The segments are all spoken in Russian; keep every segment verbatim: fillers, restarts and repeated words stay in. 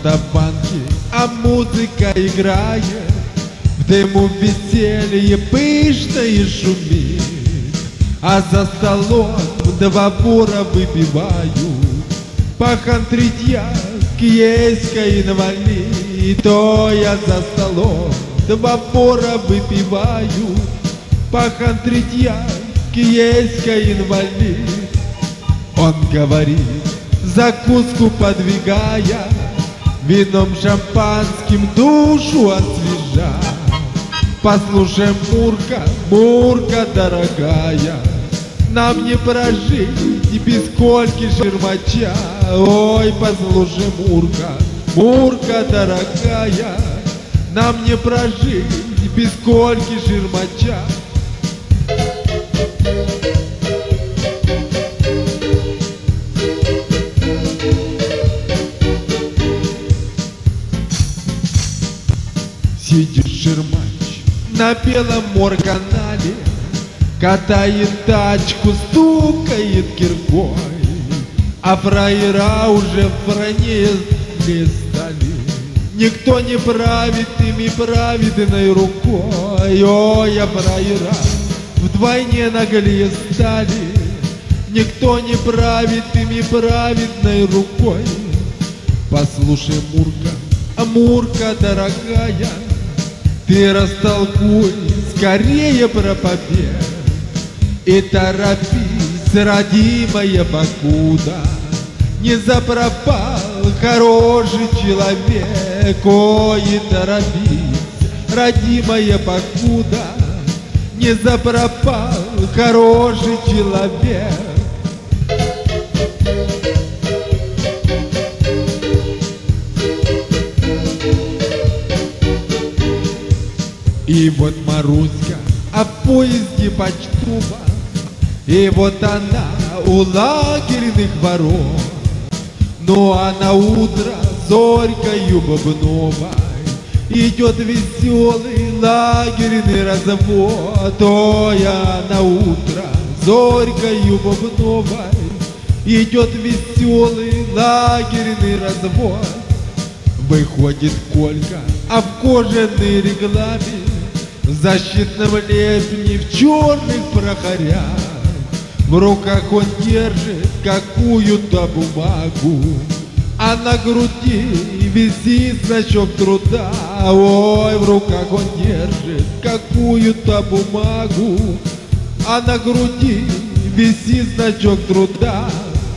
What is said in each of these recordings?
молдаванке, а музыка играет, в дыму веселье пышное шумит, а за столом два вора выпивают, пахантрить я киеська инвалид. То я за столом два вора выпиваю, пахантрить я киеська инвалид. Он говорит, закуску подвигая, вином шампанским душу освежая. Послушай, Мурка, Мурка дорогая, нам не прожить без кольки шермача. Ой, послушай, Мурка, Мурка дорогая, нам не прожить без кольки шермача. Сидит шермач на белом морканале, катает тачку, стукает киркой, а фраера уже в броне стали. Никто не правит ими праведной рукой. Ой, а фраера вдвойне наглее стали. Никто не правит ими праведной рукой. Послушай, Мурка, а Мурка дорогая, ты растолкуй скорее про побед и торопись, родимая, покуда не запропал хороший человек. Ой, и торопись, родимая, покуда не запропал хороший человек. И вот Маруська, а в поезде почтова, и вот она у лагерных ворот. Ну а на утро зорькою бубновой идет веселый лагерный развод. Ой, а на утро зорькою бубновой идет веселый лагерный развод. Выходит Колька, а в кожаной регламе, в защитном лепне, в черных прохорях, в руках он держит какую-то бумагу, а на груди висит значок труда. Ой, в руках он держит какую-то бумагу, а на груди висит значок труда.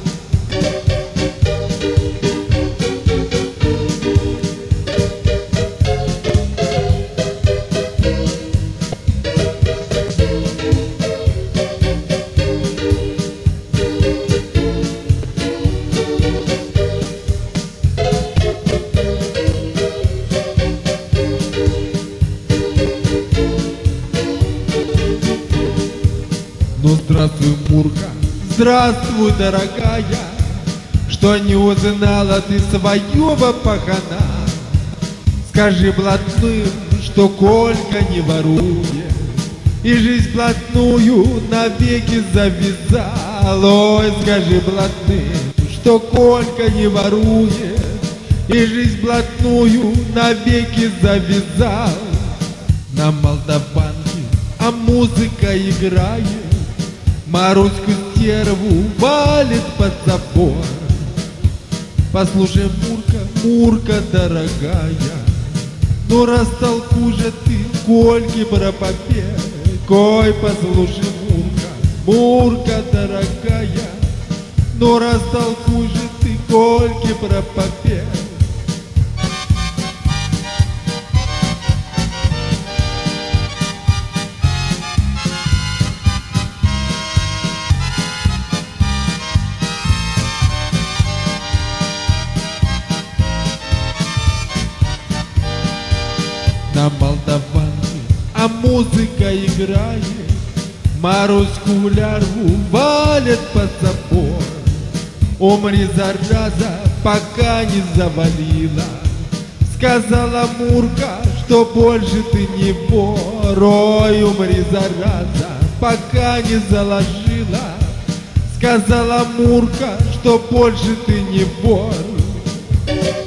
Ну здравствуй, Мурка, здравствуй, дорогая, что не узнала ты своего пахана. Скажи блатным, что Колька не ворует, и жизнь блатную навеки завязал. Ой, скажи блатным, что Колька не ворует, и жизнь блатную навеки завязал. На молдаванке, а музыка играет, Маруську стерву валит под забор. Послушай, Мурка, Мурка дорогая, ну растолкуй же ты Кольки про побег. Ой, послушай, Мурка, Мурка дорогая, ну растолкуй же ты Кольки про побег. На молдаванке, а музыка играет, Маруську лярву валят под забор. Умри, зараза, пока не завалила, сказала Мурка, что больше ты не вор. Ой, умри, зараза, пока не заложила, сказала Мурка, что больше ты не вор.